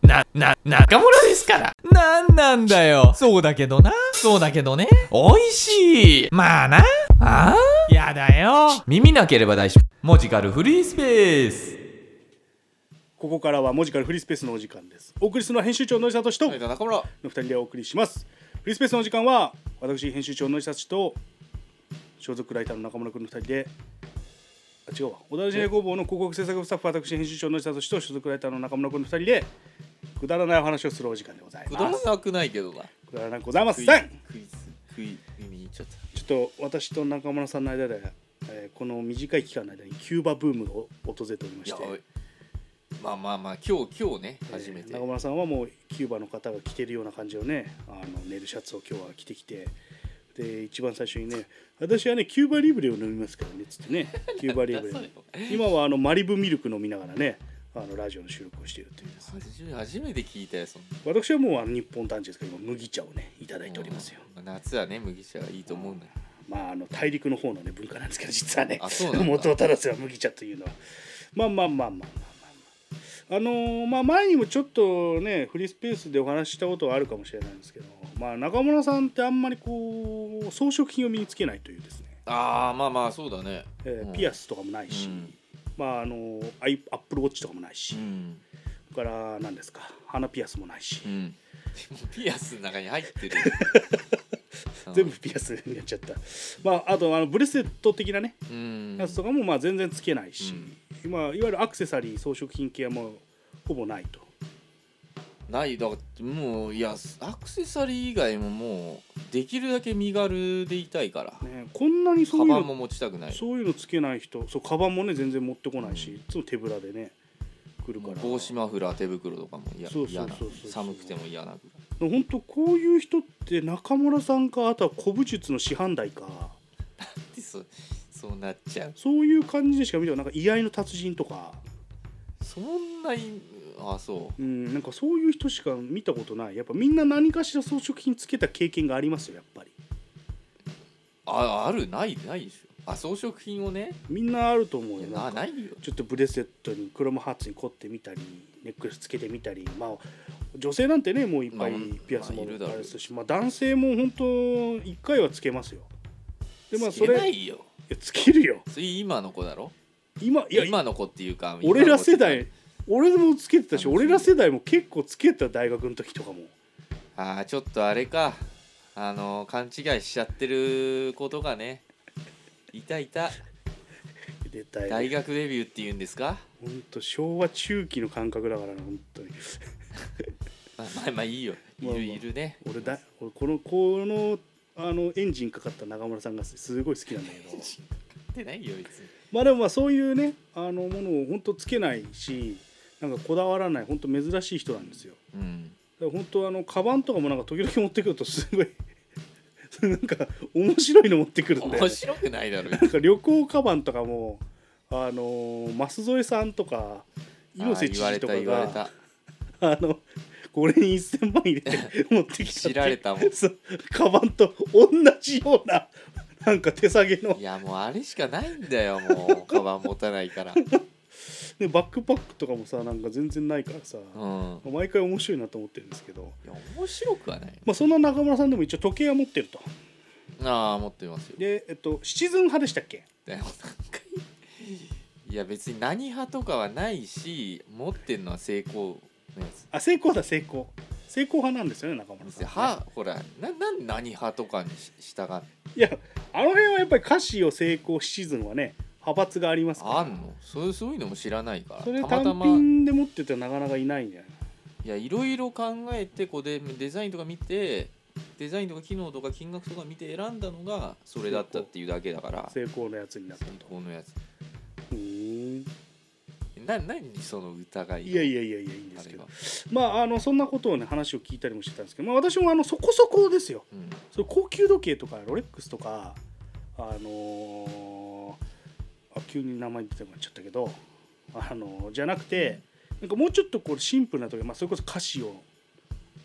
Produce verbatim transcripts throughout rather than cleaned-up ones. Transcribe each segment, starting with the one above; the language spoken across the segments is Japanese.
な、な、中村ですから。なんなんだよ。そうだけどな。そうだけどね。おいしい。まあな。ああやだよ。耳なければ大丈夫。文字カルフリースペース。 ここからは文字カルフリースペースのお時間です。お送りするのは編集長の井里と中村のふたりでお送りします。フリースペースのお時間は私編集長の井里と所属ライターの中村君のふたりで、あ違うわ、小田原工房の広告制作部スタッフ私編集長の井里と所属ライターの中村君のふたりでくだらないお話をするお時間でございます。 くだらなくないけどな。 くだらなくございません。 クイズクイズ見に行っちゃった。 ちょっと私と中村さんの間で、えー、この短い期間の間にキューバブームが訪れておりまして、 まあまあまあ今日今日ね初めて、 えー、中村さんはもうキューバの方が着てるような感じをね、あのネイルシャツを今日は着てきて、で一番最初にね、私はねキューバリブレを飲みますからねつってね、キューバリブレ今はあのマリブミルク飲みながらね、あのラジオの収録をしているというです、 ね、初めて聞いたよそんな。 私はもうあの日本男児ですから今麦茶をねいただいておりますよ。 夏はね麦茶はいいと思うんだよ。 まああの大陸の方のね文化なんですけど、実はねそうなんだ元を正せば麦茶というのはまあまあまあまあまあまあ、あのー、まあ前にもちょっとねフリースペースでお話ししたことはあるかもしれないんですけど、まあ中村さんってあんまりこう装飾品を身につけないというですね。 ああまあまあそうだね、 えーうん、ピアスとかもないし、うん、まああのアイアップルウォッチとかもないし、うん、それから何ですか鼻ピアスもないし、うん、 ピアスの中に入ってる全部ピアスにやっちゃった。まああとあのブレスレット的なね、うん、やつとかもまあ全然つけないし、うん、まあいわゆるアクセサリー装飾品系はもうほぼないと。 ないだからもういやアクセサリー以外ももうできるだけ身軽でいたいから、 ね、こんなにそういうのカバンも持ちたくない、 そういうのつけない人、そうカバンもね全然持ってこないし、うん、いつも手ぶらでね来るから、 帽子マフラー手袋とかも嫌な、寒くても嫌なぐらい。本当こういう人って中村さんか、あとは古武術の師範代かなんで そ, そうなっちゃう。 そういう感じでしか見てない。なんか居合の達人とかそんなにああそう、 うん、なんかそういう人しか見たことない。やっぱみんな何かしら装飾品つけた経験がありますよやっぱり。 ああるないないでしょ。あ装飾品をねみんなあると思うよ。 なないよ。 ちょっとブレスレットにクロムハーツに凝ってみたり、ネックレスつけてみたり、まあ女性なんてねもういっぱいピアスもあれですし、まあ、男性も本当いっかいはつけますよ。 でまあそれつけないよ。 いやつけるよ。 それ今の子だろ。 今いや今の子っていうか俺ら世代。俺もつけてたし、俺ら世代も結構つけてた、大学の時とかも。 ああちょっとあれか、あの勘違いしちゃってることがねいたいた。 出たい大学デビューっていうんですか。 ほんと昭和中期の感覚だからな本当にまあまあまあいいよ、いる、まあまあ、いるね。 俺だ俺このこのあのエンジンかかった中村さんがすごい好きなんだけどってないよ別に。 まあでもまあそういうねあのものを本当つけないし、なんかこだわらない本当珍しい人なんですよ。うん、だから本当あのカバンとかもなんか時々持ってくるとすごいなんか面白いの持ってくるんだよ、ね。 面白くないだろ。 なんか旅行カバンとかもあの舛添さんとか猪瀬知事とかがあのこれにせんまん入れて持ってきたって知られたもん。 そうカバンと同じようななんか手提げの。 いやもうあれしかないんだよもうカバン持たないからでバックパックとかもさなんか全然ないからさ、うん、毎回面白いなと思ってるんですけど。 いや面白くはない、 まあ、そんな中村さんでも一応時計は持ってると。 ああ持ってますよ。 でえっとシチズン派でしたっけ。 でもなんかいや別に何派とかはないし、持ってるのは成功のやつ。 あ成功だ成功成功派なんですよね中村さん、ね、 はほらななん何派とかに従って。 いやあの辺はやっぱりカシオ成功シチズンはね派閥がありますから。 あんのそういうそういうのも知らないから。 それ単品で持っててなかなかいないんじゃない。 いやいろいろ考えてこうでデザインとか見てデザインとか機能とか金額とか見て選んだのがそれだったっていうだけだから。 成功のやつになったと。 成功のやつ。 うーんな何その疑い。 いやいやいやいやいいんですけど、まああのそんなことをね話を聞いたりもしてたんですけど、まあ私もあのそこそこですよ。うん、そ高級時計とかロレックスとかあのー、あ急に名前出てこなっちゃったけどあのじゃなくて、なんかもうちょっとこうシンプルな時計、まあそれこそカシオ、うん、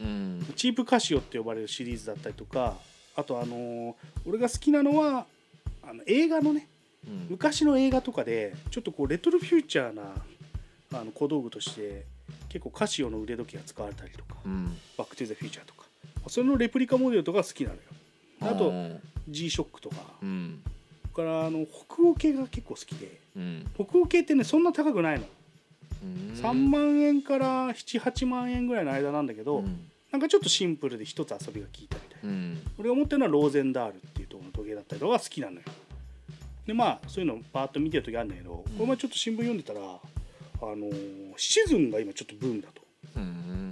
チープカシオって呼ばれるシリーズだったりとか、あとあのー、俺が好きなのはあの映画のね、うん、昔の映画とかでちょっとこうレトロフューチャーなあの小道具として結構カシオの腕時計が使われたりとか、 うん、 バック・トゥ・ザ・フューチャーとかそれのレプリカモデルとか好きなのよ。あとうん G ショックとか、 うん、 それからあの北欧系が結構好きで、 うん、 北欧系ってねそんな高くないの、 うん、 さんまんえんからなな、はちまんえんぐらいの間なんだけど、 うん、 なんかちょっとシンプルで一つ遊びが効いたみたいな、 うん、 俺が持ってるのはローゼンダールっていうところの時計だったりとかが好きなのよ。でまあそういうのパーッと見てる時あるんだけど、この前ちょっと新聞読んでたら、あのーシチズンが今ちょっとブームだとうん、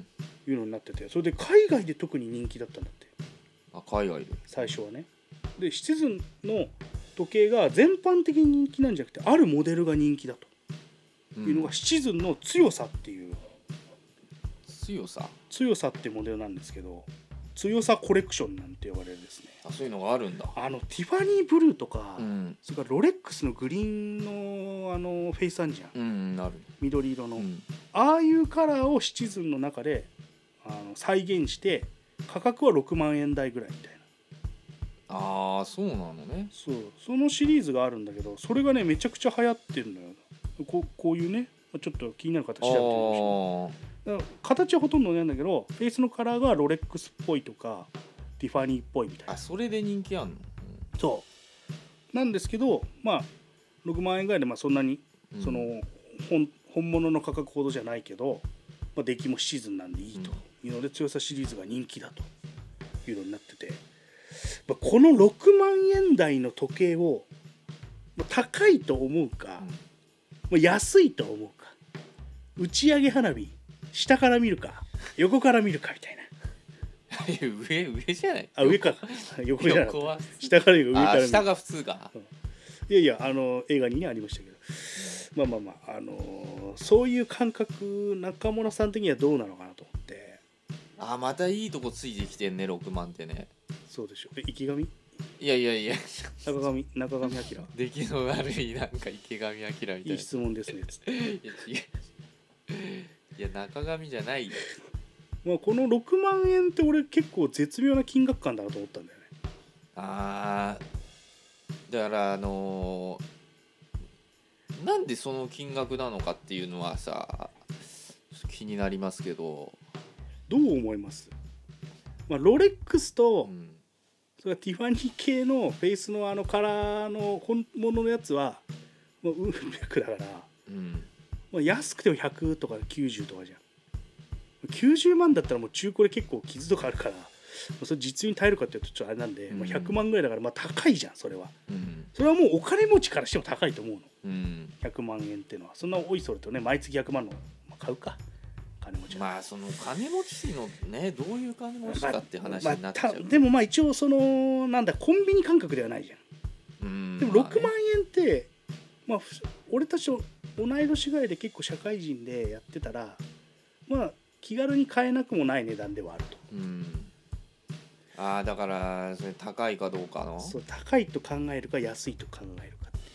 いうのになってて、それで海外で特に人気だったんだって。 あ、海外で最初はね。でシチズンの時計が全般的に人気なんじゃなくて、あるモデルが人気だというのが、シチズンの強さっていう強さ強さっていうモデルなんですけど、強さコレクションなんて呼ばれるですね。 あ、そういうのがあるんだ。 あのティファニーブルーとか、 うん、 それからロレックスのグリーンのあのフェイスあんじゃん、 うん、なる、 緑色の、 うん、 ああいうカラーをシチズンの中であの再現して、価格はろくまんえん台ぐらいみたいな。 ああ、そうなのね。 そうそのシリーズがあるんだけど、それがねめちゃくちゃ流行ってるのよ。こ う, こういうねちょっと気になる形でやってみましょう。だから形はほとんどないんだけど、フェイスのカラーがロレックスっぽいとかティファニーっぽいみたいな。 あ、それで人気あんの、 うん、そうなんですけど、まあろくまんえんぐらいで、まあそんなに、うん、その 本, 本物の価格ほどじゃないけど、まあ、出来もシーズンなんでいいというので、強さシリーズが人気だというのになってて、このろくまんえん台の時計を高いと思うか、うん、安いと思うか、打ち上げ花火下から見るか横から見るかみたいな。 上上じゃない？ あ、上か。横じゃない。 横は下から見るか上から見る。 下が普通か。 うん、いやいや、あの映画にねありましたけど、うん、まあまあまあ、あのー、そういう感覚中村さん的にはどうなのかなと思って。 あ、またいいとこついてきてんね、ろくまんってね。 そうでしょ。で、池上？いやいやいや、 中上中上彰。 出来の悪いなんか池上彰みたいな。 いい質問ですねつって。いや違う。 いや中上じゃないよ。 まあこのろくまんえんって俺結構絶妙な金額感だなと思ったんだよね。 ああ、だからあのー、なんでその金額なのかっていうのはさ気になりますけど。 どう思います？まあロレックスと、うん、それからティファニー系のフェイスのあのカラーの本物のやつはまあうん百だから、うん、まあ、安くてもひゃくとかきゅうじゅうとかじゃん。きゅうじゅうまんだったらもう中古で結構傷とかあるから、それ実に耐えるかっていうとちょっとあれなんで、うん、まあ、ひゃくまんぐらいだからまあ高いじゃんそれは、うん、それはもうお金持ちからしても高いと思うの、うん、ひゃくまんえんっていうのはそんなおいそれとね毎月ひゃくまんの、まあ、買うか金持ちは。 まあその金持ちのねどういう金持ちかって話になっちゃう、まあまあ、 でもまあ一応そのなんだコンビニ感覚ではないじゃん、うん、でもろくまんえんって、まあ、俺たちと同い年ぐらいで結構社会人でやってたらまあ気軽に買えなくもない値段ではあると、うん、 ああだからそれ高いかどうかのそう高いと考えるか安いと考えるかっていう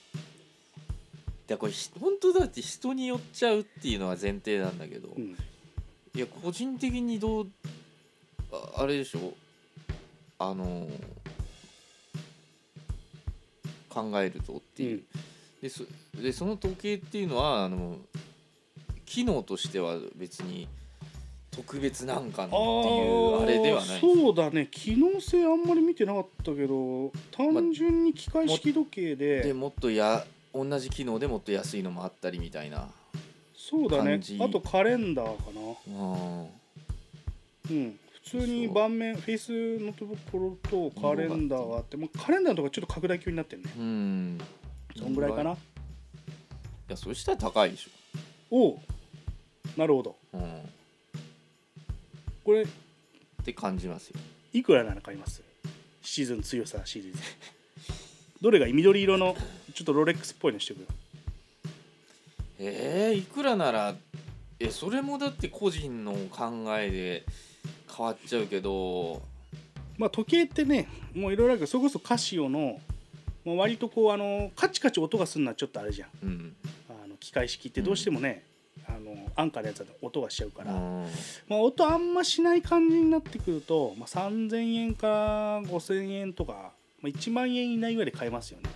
だこれ本当だって人によっちゃうっていうのは前提なんだけど、うん、いや個人的にどう あ, あれでしょあの考えるとっていう、うん、で, そでその時計っていうのはあの機能としては別に特別なんかっていうあれではない。 そうだね、機能性あんまり見てなかったけど単純に機械式時計で、 ま、でもっとや同じ機能でもっと安いのもあったりみたいな。 そうだね、あとカレンダーかな。うん、普通に盤面フェイスのところとカレンダーがあって、もうカレンダーのとかちょっと拡大鏡になってるね。うん、そんぐらいかな。いやそしたら高いでしょ。 おう、なるほど、うん、これって感じますよ。 いくらなの買います？シーズン強さシリーズどれがいい？緑色のちょっとロレックスっぽいのしてくる。 えー、いくらならえそれもだって個人の考えで変わっちゃうけど、 まあ時計ってねもういろいろあるけど、それこそカシオの、まあ、割とこうあのカチカチ音がするのはちょっとあれじゃん、うん、あの機械式ってどうしてもね、うん、あの安価なやつだと音がしちゃうから、うん、まあ、音あんましない感じになってくると、まあ、さんぜんえんかごせんえんとか、まあ、いちまんえん以内ぐらいで買えますよね。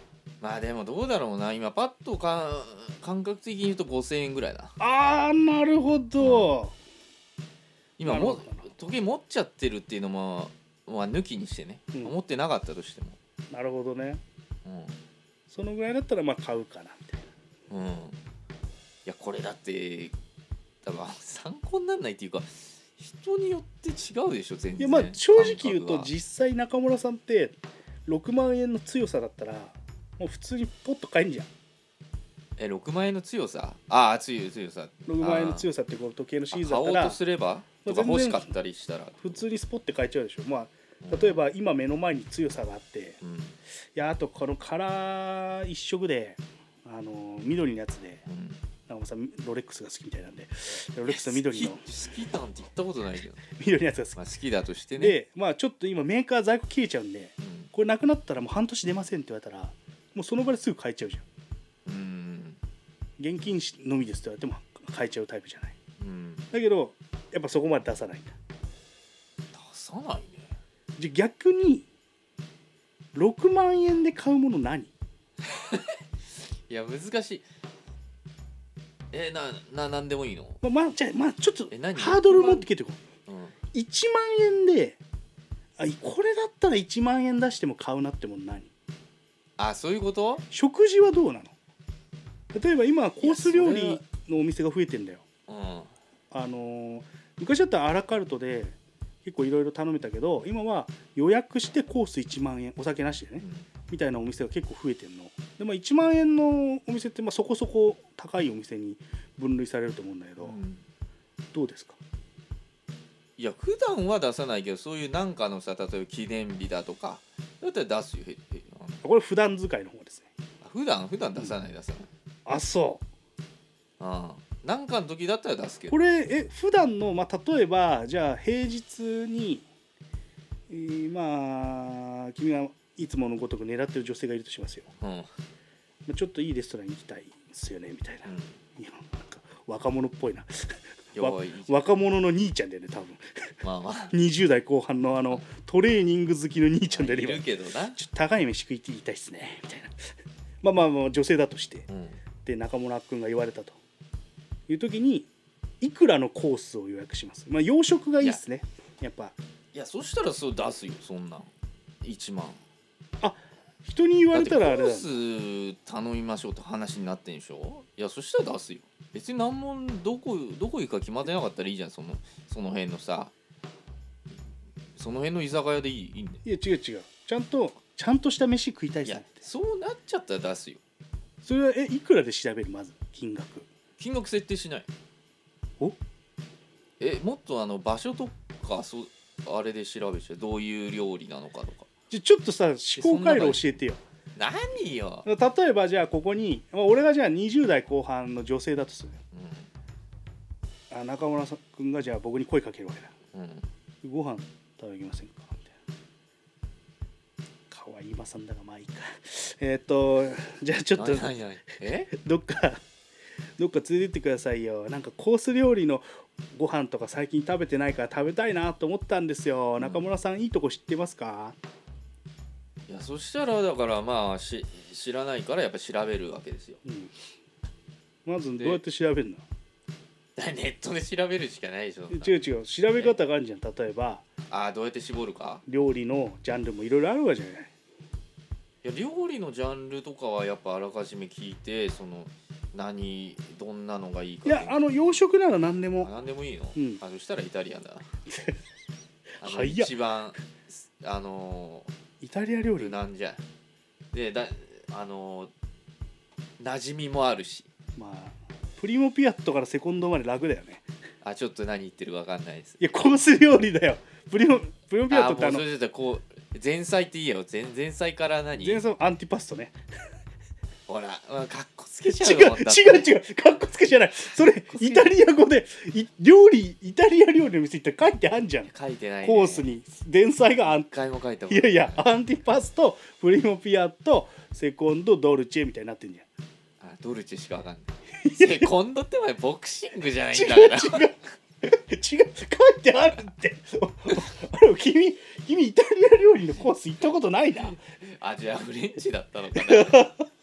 まあでもどうだろうな、今パッとか感覚的に言うとごせんえんぐらいだ。 あーなるほど、 今もなるほど時計持っちゃってるっていうのも、まあ、抜きにしてね、 うん持ってなかったとしても、 なるほどね。 うそのぐらいだったらまあ買うかなみたいな。 んうん、いやこれだってだから参考にならないっていうか、人によって違うでしょ全然。 いやまあ正直言うと感覚が実際中村さんってろくまん円の強さだったらもう普通にポッと買えんじゃん。 えろくまん円の強さ、ああ強い強さ、 ろくまん円の強さってこの時計のシリーズだ買おうったらとすればまあとか欲し全然かったりしたら、 普通にスポッて買えちゃうでしょ。まあうん例えば今目の前に強さがあってうんいやあとこのカラー一色であの緑のやつでうん中村さんロレックスが好きみたいなんでロレックスの緑の好き好きなんて言ったことないけど、 緑のやつが好きまあ、好きだとしてね、 でまあちょっと今メーカー在庫切れちゃうんでうんこれなくなったらもう半年出ませんって言われたらもうその場ですぐ買えちゃうじゃん。 うん現金のみですって言われても買えちゃうタイプじゃない。 うん、 だけどやっぱそこまで出さないんだ。 出さないね。 じゃあ逆にろくまん円で買うもの何？ いや難しい。えなななんでもいいの？ まあ、まあ、じゃあまあちょっとえ何ハードル持ってきてこう。 うん、 いちまん円であこれだったらいちまん円出しても買うなってもの何？ あそういうこと？ 食事はどうなの？例えば今コース料理のお店が増えてんだよ。 うん、 あのー昔だったらアラカルトで結構いろいろ頼めたけど今は予約してコースいちまん円お酒なしでね、 うんみたいなお店が結構増えてんので、まあ、いちまん円のお店ってまあそこそこ高いお店に分類されると思うんだけど、 うん、 どうですか？ いや普段は出さないけど、そういうなんかのさ、例えば記念日だとかだったら出すよ。へへこれ普段使いの方ですね。 あ普段普段出さない出さない。 あそあなんかの時だったら出すけうど。 これえ普段の、まあ、例えばじゃあ平日に、えーまあ君がいつものごとく狙ってる女性がいるとしますよ。 うんうん、 まあちょっといいレストランに行きたいですよねみたいな、いやなんか若者っぽいなわいい若者の兄ちゃんだよね多分まあまあにじゅう代後半のあのトレーニング好きの兄ちゃんだよねい今るけどな。 ちょっと高い飯食いていたいっすねみたいなまあまあまあ女性だとしてうん、 で中村君が言われたという時にいくらのコースを予約します？まあ洋食がいいっすねやっぱ。 いやそしたらそう出すよそんなんいちまん。 人に言われたらあれだだってコース頼みましょうって話になってんでしょ。いやそしたら出すよ。別に何もどこどこ行くか決まってなかったらいいじゃん。そのその辺のさその辺の居酒屋でいいいいんだよ。 いや違う違うちゃんとちゃんとした飯食いたいっいやすねって。 そうなっちゃったら出すよ。 それはえいくらで調べる？まず金額金額設定しない。 おえもっとあの場所とかそうあれで調べちゃう。どういう料理なのかとか。 じゃちょっとさ思考回路教えてよ。 何よ、 例えばじゃあここに俺がじゃあにじゅう代後半の女性だとするよ。 うあ中村君がじゃあ僕に声かけるわけだ。 んうん、 ご飯食べきませんかみたいな。かわいい馬さんだがまあいいか。えっとじゃあちょっと何何何えどっかどっか連れてってくださいよ。なんかコース料理のご飯とか最近食べてないから食べたいなと思ったんですよ。中村さんいいとこ知ってますか？ いやそしたらだからまあし知らないからやっぱ調べるわけですよ。 うん、まずどうやって調べるの？ ネットで調べるしかないでしょ。 違う違う調べ方があるじゃん。例えばああどうやって絞るか。 料理のジャンルもいろいろあるわけじゃない。 いや料理のジャンルとかはやっぱあらかじめ聞いてその何どんなのがいいか。 いやあの洋食なら何でも。 何でもいいの、 うん、 あそしたらイタリアンだなあの早っ一番あのイタリア料理無難じゃんでだあの馴染みもあるし。 まあプリモピアットからセコンドまで楽だよね。 あちょっと何言ってるか分かんないです。 いやコース料理だよ。プリモプリモピアットってあのあもうそれじゃこう前菜っていいよ。前前菜から何前菜アンティパストね。 ほらかっこつけちゃ違ううもんだって違う違うかっこつけじゃない。それイタリア語でい料理イタリア料理の店行ったら書いてあんじゃん。 書いてない、ね、 コースに前菜がアン一回も書いたことないいやいやアンティパストプリモピアットセコンドドルチェみたいになってんじゃん。 あドルチェしか分かんないセコンドって前ボクシングじゃないんだから違う違う違う書いてあるってあれ君君イタリア料理のコース行ったことないな。 あじゃあフレンチだったのかな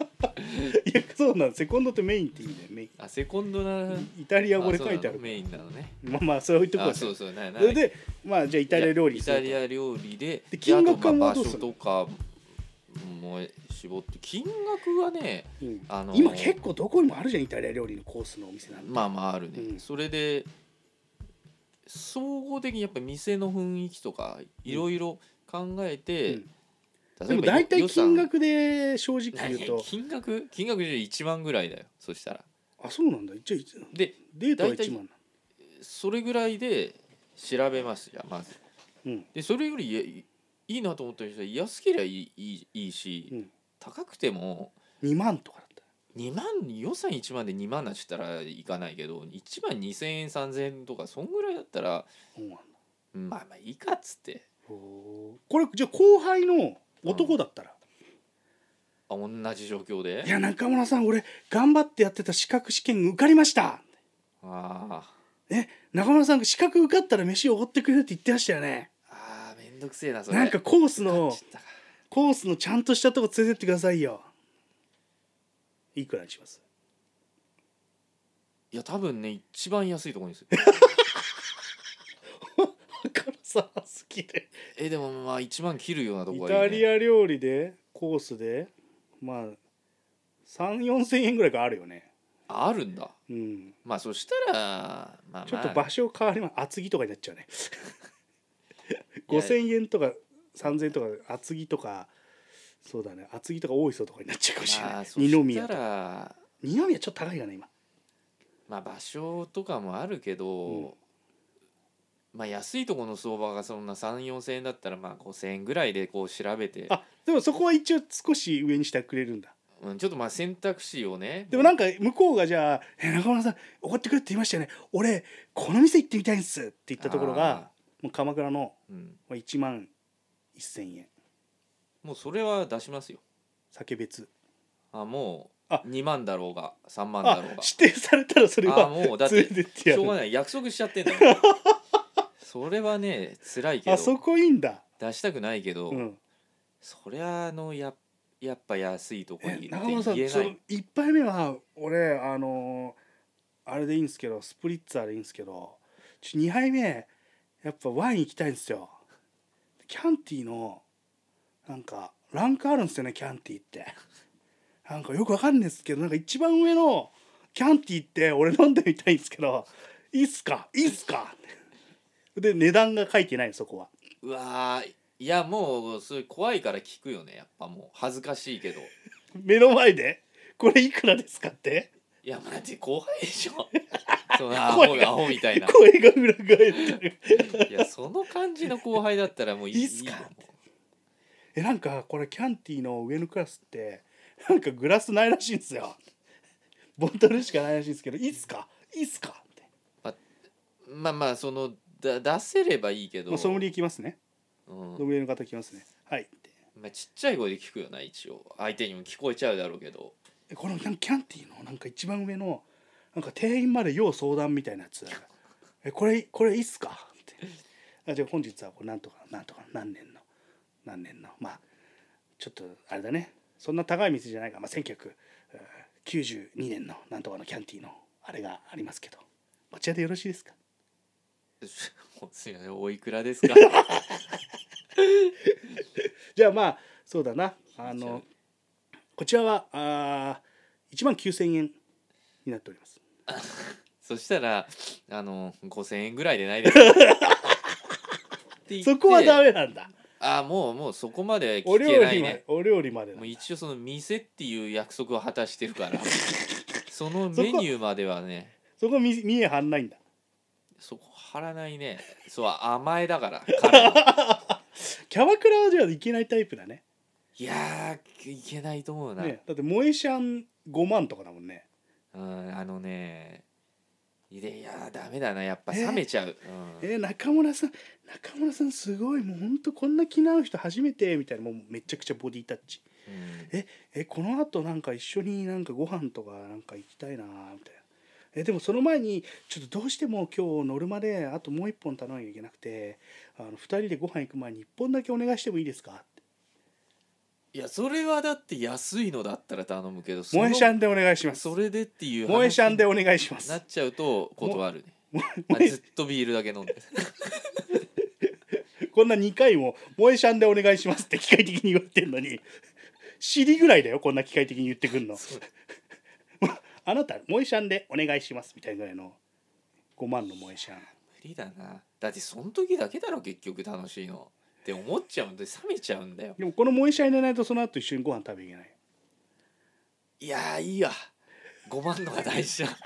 なの、セコンドってメインって意味だよ。メインあセコンドなイタリア語で書いてある。 メインなのね。 まあまあそういうところあそうそうななそれでまあじゃあイタリア料理イタリア料理で、 で金額はあとまあどうする場所とかも絞って金額はね、 うんあの今結構どこにもあるじゃん、イタリア料理のコースのお店なんて。 まあまああるね、 うんそれで総合的にやっぱり店の雰囲気とかいろいろ考えて、 うん例でも大体金額で正直言うと、 金額金額でいちまんぐらいだよ。そしたらあそうなんだ。じゃあでデートはいちまんなそれぐらいで調べますじゃあまず、 の。うんでそれよりやいいなと思った人は安ければいいいいいいし、 うん高くてもにまんとかだったにまん予算いちまんでにまんなっちゃったらいかないけどいちまんにせんえんさんぜんえんとかそんぐらいだったらそうなんだ。 まあまあいいかっつってほうこれじゃあ後輩の男だったら、 あ同じ状況でいや中村さん俺頑張ってやってた資格試験受かりました。 あえ中村さん資格受かったら飯おごってくれるって言ってましたよね。 ーあーめんどくせえなそれ。 なんかコースの買っちゃったかコースのちゃんとしたとこ連れてってくださいよ。いくらにします？ いや多分ね一番安いところにする中村さん好きでえでもまあいちまん切るようなとイこがいい、ね、 タリア料理でコースでまあさん、よんせんえんぐらいがあるよね。 ああるんだ。 うんまあそしたらまあまあちょっと場所変わります。厚木とかになっちゃうねごせんえんとかさんぜんえんとか厚木とかそうだね厚木とか大磯とかになっちゃうかもしれない、 まあ、そ二し宮とかたら二宮ちょっと高いかな今。 まあ場所とかもあるけど、 うんまあ安いところの相場がそんなさん、よんせんえんだったらまあごせんえんぐらいでこう調べて、 あでもそこは一応少し上にしてくれるんだ。 うん、ちょっとまあ選択肢をね。 でもなんか向こうがじゃあ「え中村さん怒ってくれって言いましたよね俺この店行ってみたいんです」って言ったところがもう鎌倉のうん、 いちまんせんえんもうそれは出しますよ。 酒別あもあうにまんだろうがさんまんだあろうが指定されたらそれあはもうだっ連てれてってやる。 しょうがない約束しちゃってんだからそれはね辛いけどあそこいいんだ。 出したくないけど、 うんそりゃあのややっぱ安いとこえに中村さんその言えない。 いっぱいめは俺あのーあれでいいんですけどスプリッツァーでいいんですけどちょにはいめやっぱワイン行きたいんですよ。キャンティのなんかランクあるんですよねキャンティってなんかよくわかんないですけどなんか一番上のキャンティって俺飲んでみたいんですけどいいっすかいいっすかで値段が書いてないそこは。 うわーいやもうそれ怖いから聞くよねやっぱもう恥ずかしいけど目の前でこれいくらですかっていやまあって後輩でしょそのアホ声がアホみたいな声が裏返ってるいやその感じの後輩だったらもういいいいっすかいいよえなんかこれキャンティの上のクラスってなんかグラスないらしいんですよ。ボトルしかないらしいんですけどいいっすかいいっすかって、 まあまあそのだ出せればいいけど、 まあ、ソムリエ来ますね。 うんソムリエの方来ますね。はいってまあ、ちっちゃい声で聞くよな一応相手にも聞こえちゃうだろうけどえこのキャンキャンティのなんか一番上のなんか店員まで要相談みたいなやつえこれこれいいっすかってあじゃあ本日はこれなんとかなんとか何年の何年のまあちょっとあれだねそんな高い店じゃないか、まあ、せんきゅうひゃくきゅうじゅうにねんのなんとかのキャンティのあれがありますけどこちらでよろしいですか。 すいませんおいくらですかじゃあまあそうだなあのこちらはあいちまんきゅうせんえんになっております。 そしたらあのごせんえんぐらいでないですかって言ってそこはダメなんだ。 あもうもうそこまでお聞け料理までないねお料理までなんだもう一応その店っていう約束を果たしてるからそのメニューまではねそこ見見え張んないんだ。 そこ張らないねそう甘えだから彼はキャバクラはじゃあいけないタイプだね。 いやーいけないと思うな、 ねだって萌えシャンごまんとかだもんね。 うんあのねいやいやダメだなやっぱえ冷めちゃう、うんえ中村さん中村さんすごいもうほんとこんな気の合う人初めてみたいなもうめちゃくちゃボディタッチうんえこのあとなんか一緒になんかご飯とかなんか行きたいなみたいなえでもその前にちょっとどうしても今日ノルマであともう一本頼まなきゃいけなくてあのふたりでご飯行く前にいっぽんだけお願いしてもいいですかっていやそれはだって安いのだったら頼むけど、その萌えシャンでお願いします。 それでっていう萌えシャンで話お願いしますになっちゃうと断るね。 もあ萌えずっとビールだけ飲んでこんなにかいも萌えシャンでお願いしますって機械的に言ってんのに尻ぐらいだよこんな機械的に言ってくんのあなた萌えシャンでお願いしますみたいなぐらいのごまんの萌えシャン。 無理だな。だってその時だけだろ結局楽しいのって思っちゃうんで冷めちゃうんだよ。 でもこの萌えシャン入れないとその後一緒にご飯食べいけない。 いやーいいやごまんのが大事だ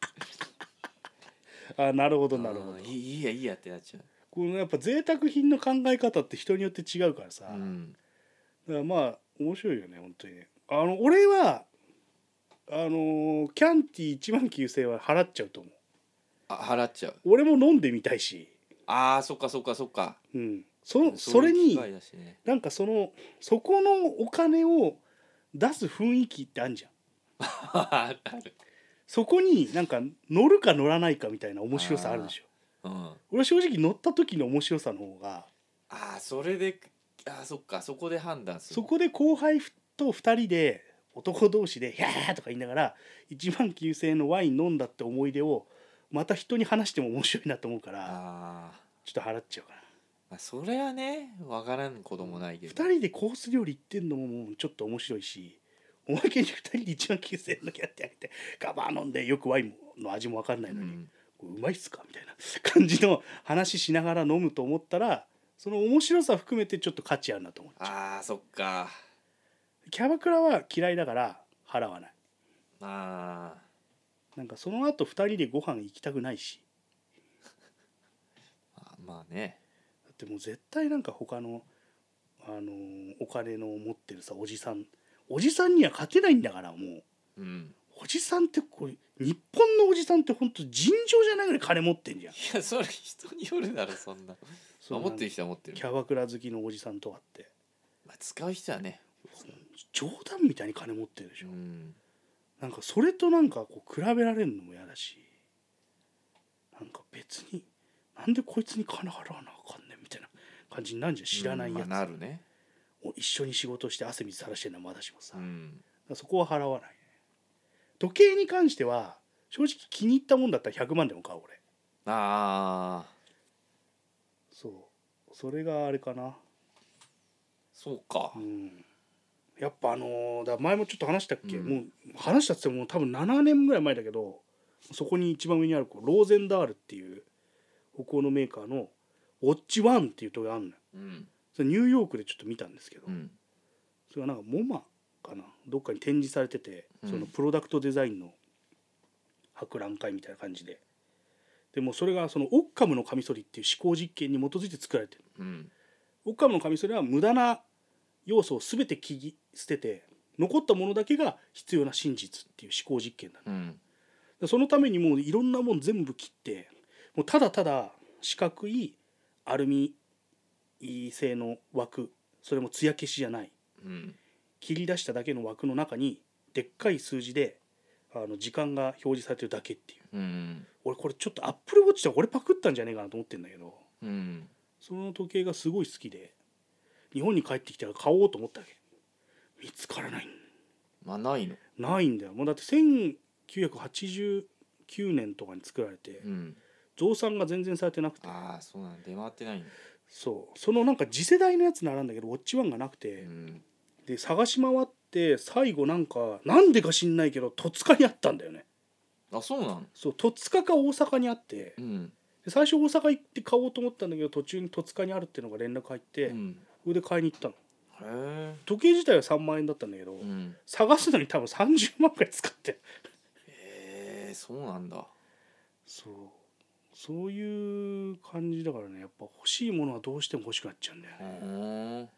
あなるほどなるほど。 うんいいいいやいいやってなっちゃこのやっぱ贅沢品の考え方って人によって違うからさ、 う。うんだからまあ面白いよね本当にね。あの俺はあのーキャンティいちまんきゅうせんえんは払っちゃうと思う。 あ払っちゃう。 俺も飲んでみたいし、 あーそっかそっかそっか。 うん、そそれにういう機会だしねなんかそのそこのお金を出す雰囲気ってあるじゃん。 ある。 そこになんか乗るか乗らないかみたいな面白さあるでしょ。 うん俺正直乗った時の面白さの方が、 あーそれであーそっかそこで判断する。 そこで後輩とふたりで男同士で「ヒャー!」とか言いながらいちまんきゅうせんえんのワイン飲んだって思い出をまた人に話しても面白いなと思うからあちょっと払っちゃうかな。 まあそれはね分からんこともないけど。 ふたりでコース料理行ってんのももうちょっと面白いし、おまけにふたりでいちまんきゅうせんえんのやってあげてガバー飲んでよくワインの味も分かんないのに、 うんこれうまいっすかみたいな感じの話しながら飲むと思ったらその面白さ含めてちょっと価値あるなと思っちゃあーそっか。 う。キャバクラは嫌いだから払わない。 あなんかその後ふたりでご飯行きたくないし、 ーあまあね。 だってもう絶対なんか他の、あのーお金の持ってるさおじさんおじさんには勝てないんだからもううんおじさんってこれ日本のおじさんって本当尋常じゃないぐらい金持ってんじゃん。 いやそれ人によるだろそんな。 そう持ってる人は持ってるキ。ャバクラ好きのおじさんとかってまあ、使う人はね。 冗談みたいに金持ってるでしょ、 うんなんかそれとなんかこう比べられるのも嫌だし、なんか別になんでこいつに金払わなあかんねんみたいな感じになんじゃん知らないやつ、 うんまあなるね。 お一緒に仕事して汗水さらしてるのはまだしもさ、だかうんらそこは払わないね。時計に関しては正直気に入ったもんだったらひゃくまんでも買う俺。 ああそうそれがあれかな。 そうかう。んやっぱあのーだ前もちょっと話したっけ、 うんもう話したって言ってももう多分ななねんぐらい前だけど、そこに一番上にあるこうローゼンダールっていう北欧のメーカーのウォッチワンっていうとこがあるのよ。 うんそれニューヨークでちょっと見たんですけど、 うんそれがなんかモマかなどっかに展示されてて、 うんそのプロダクトデザインの博覧会みたいな感じで、でもそれがそのオッカムのカミソリっていう思考実験に基づいて作られてる。 うんオッカムのカミソリは無駄な要素を全て切り捨てて残ったものだけが必要な真実っていう思考実験なの。 うんでそのためにもういろんなもん全部切ってもうただただ四角いアルミ製の枠、それも艶消しじゃないうん切り出しただけの枠の中にでっかい数字であの時間が表示されてるだけっていう。 うん俺これちょっとアップルウォッチで俺パクったんじゃねえかなと思ってんだけど、 うんその時計がすごい好きで日本に帰ってきたら買おうと思ったわけ。見つからないまあないの。 ないんだよ。もうだってせんきゅうひゃくはちじゅうきゅうねんとかに作られてうん増産が全然されてなくて、 ああそうなん出回ってないんだ。 そうそのなんか次世代のやつならんだけどウォッチワンがなくて、 うんで探し回って最後なんかなんでか知んないけど戸塚にあったんだよね。 あそうなの。 そう戸塚か大阪にあって、 うんで最初大阪行って買おうと思ったんだけど途中に戸塚にあるっていうのが連絡入って、 うんそれで買いに行ったの。 へえ時計自体はさんまんえんだったんだけど、 うん探すのに多分さんじゅうまんくらい使ってへえそうなんだ。 そうそういう感じだからね、やっぱ欲しいものはどうしても欲しくなっちゃうんだようね。 ん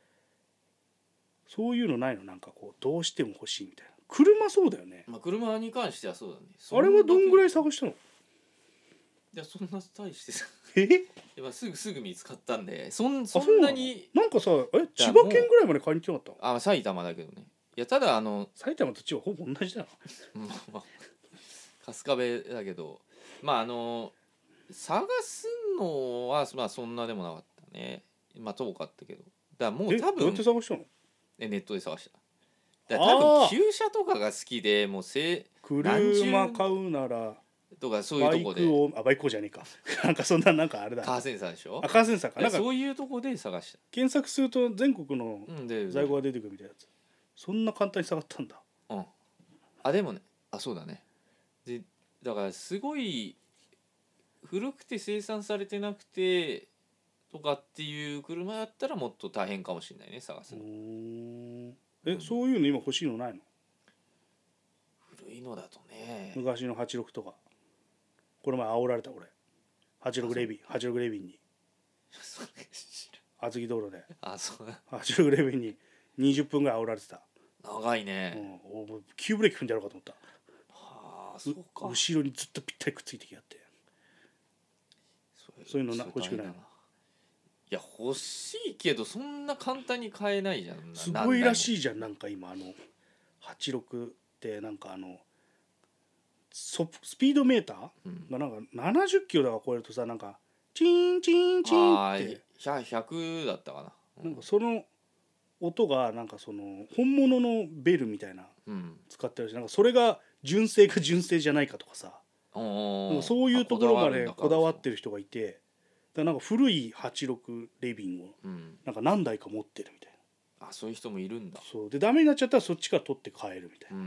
そういうのないの？なんかこうどうしても欲しいみたいな。車そうだよね。 まあ車に関してはそうだね。 あれはどんぐらいさ探したの？ いやそんな大してさえやっぱすぐすぐ見つかったんでそんそあそうんなのなになんかさえじゃあ千葉県ぐらいまで買いに来なかった？ あ埼玉だけどね。いやただあの埼玉と千葉ほぼ同じだな。 まあまあ春日部だけどまああの探すのはまあそんなでもなかったね。まあ遠かったけどだからもうえどうや多分って探したの？ でネットで探した。だから多分旧車とかが好きでもうせ車買うならとかそういうとこでバイクをあバイクをじゃねえかなんかそんななんかあれだカーセンサーでしょ。 あカーセンサーかなんかそういうとこで探した。 検索すると全国のうんで在庫が出てくるみたいなやつ、そんな簡単に下がったんだ。 うんあでもねあそうだね。でだからすごい古くて生産されてなくてとかっていう車だったらもっと大変かもしれないね探すの。 え、そういうの今欲しいのないの？ 古いのだとね昔のはちじゅうろくとか。この前煽られた俺。はちじゅうろくレビン、はちじゅうろくレビンに。 それ知厚木道路で。 らんあそうはちじゅうろくレビンににじゅっぷんぐらい煽られてた。 長いね。 うん、お急ブレーキ踏んでやろうかと思った。 はあそうか。 後ろにずっとぴったりくっついてきやって。そういうのな欲しくないの？ いや欲しいけどそんな簡単に買えないじゃん。 すごいらしい。 いじゃん。なんか今あのはちじゅうろくってなんかあのソスピードメーターうんがなんかななじゅっキロだか超えるとさなんかチーンチーンチーンあってあひゃくだったかな。 なんかその音がなんかその本物のベルみたいなうん。 使ってるしなんかそれが純正か純正じゃないかとかさおなんかそういうところまでこだわってる。 る人がいてだからなんか古いはちじゅうろくレビンをうん。 なんか何台か持ってるみたいな。 あそういう人もいるんだ。 そうでダメになっちゃったらそっちから取って帰るみたいな、 うん。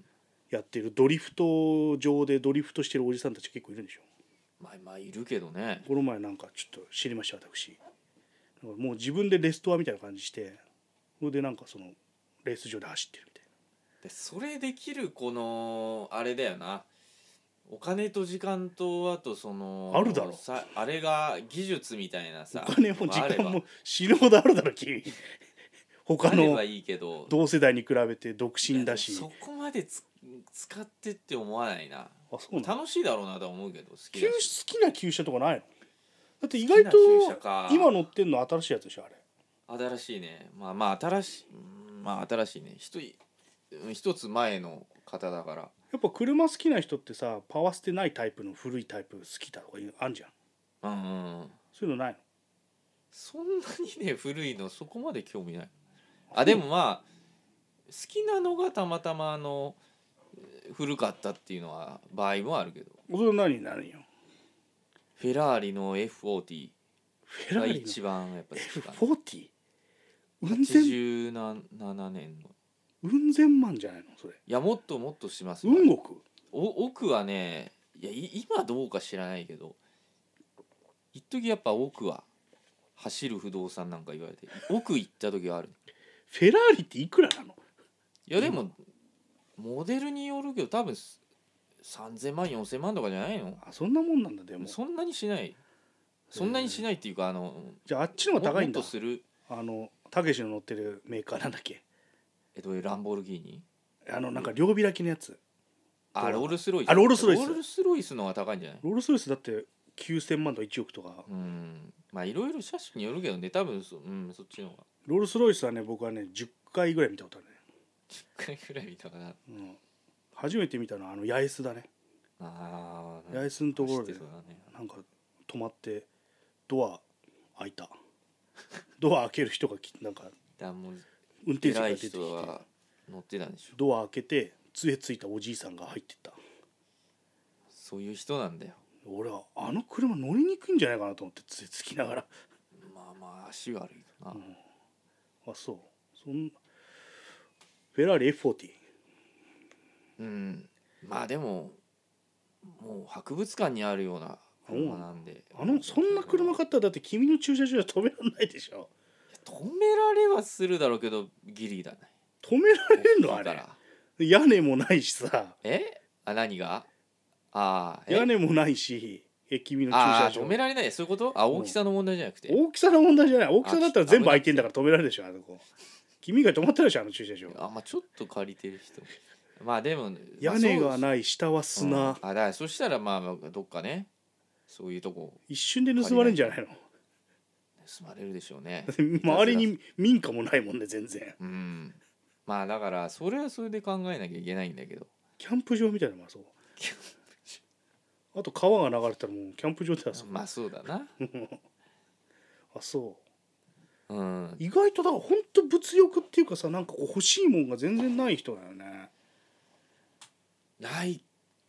やってるドリフト場でドリフトしてるおじさんたち結構いるんでしょ。 まあまあいるけどね。 この前なんかちょっと知りました私。なんかもう自分でレストアみたいな感じしてそれでなんかそのレース場で走ってるみたいでそれできるこのあれだよな。お金と時間とあとそのあるだろさあれが技術みたいなさな。お金も時あれば間も死ぬほどあるだろ君。他のあればいいけど同世代に比べて独身だし。 そこまでつ使ってって思わないな。 あそうなの。 楽しいだろうなとは思うけど好き旧好だし。 きな旧車とかないの？だって意外と好きな旧車か今乗ってんの新しいやつでしょあれ。 新しいね。まあまあ新しいうんまあ新しいね。一人一つ前の方だから。 やっぱ車好きな人ってさパワーステないタイプの古いタイプ好きだとかあんじゃん。 うんうん。 そういうのないの？ そんなにね古いのそこまで興味ない。あでもまあ好きなのがたまたまあの古かったっていうのは場合もあるけど。 それ何になるんよ。 フェラーリの エフフォーティーがフェラーリの一番やっぱ好きかな。 エフフォーティー？ うんはち千じゅうななねんの。 うん千万じゃないのそれ。 いやもっともっとしますよ。 うん億？ お奥はねいやい今どうか知らないけど一時やっぱ奥は走る不動産なんか言われて奥行った時がある。 フェラーリっていくらなの？ いやでもモデルによるけど多分さんぜんまんよんせんまんとかじゃないの？ あそんなもんなんだ。でもそんなにしないそんなにしないっていうかあのじゃああっちの方が高いんだ。 もっとする。 あのたけしの乗ってるメーカーなんだっけ？ えっとランボルギーニあのなんか両開きのやつ。 あロールスロイスあロールスロイスロールスロイスの方が高いんじゃない？ ロールスロイスだってきゅうせんまんとかいちおくとか。 うんまあいろいろ車種によるけどね多分そ,、うん、そっちの方がロールスロイスはね僕はねじゅっかいぐらい見たことあるね。 じゅっかいぐらい見たかな。 うん、初めて見たのはあの八重洲だね。 ああ八重洲のところで走ってそうだね。 なんか止まってドア開いたドア開ける人がきなんかだもう運転手が偉い出てきて人は乗ってたんでしょ。 ドア開けて杖ついたおじいさんが入ってった。 そういう人なんだよ。 俺はあの車乗りにくいんじゃないかなと思って杖つきながら。 まあまあ足悪いかな、 うん、あそうそんフェラーリ エフフォーティー。 うんまあでももう博物館にあるような車なんで、 あのそんな車買ったらだって君の駐車場は止められないでしょ。 止められはするだろうけどギリだね。 止められんのあれ大きいから屋根もないしさえあ何がああ屋根もないしえ君の駐車場ああ止められないそういうことあ大きさの問題じゃなくて、 大きさの問題じゃない。大きさだったら全部空いてんだから止められるでしょあの子。君が止まってるでしょあの駐車場。 あまあちょっと借りてる人まあでも屋根がいない下は砂、 うん、あだからそしたらまあどっかねそういうとこ一瞬で盗まれるんじゃないの？ 盗まれるでしょうね周りに民家もないもんね全然。 うんまあだからそれはそれで考えなきゃいけないんだけどキャンプ場みたいなもんそう。あと川が流れたらもうキャンプ場ではそう。 まあそうだなあそうん、 意外とだから本当物欲っていうかさ、なんかこう欲しいもんが全然ない人だよね。 ない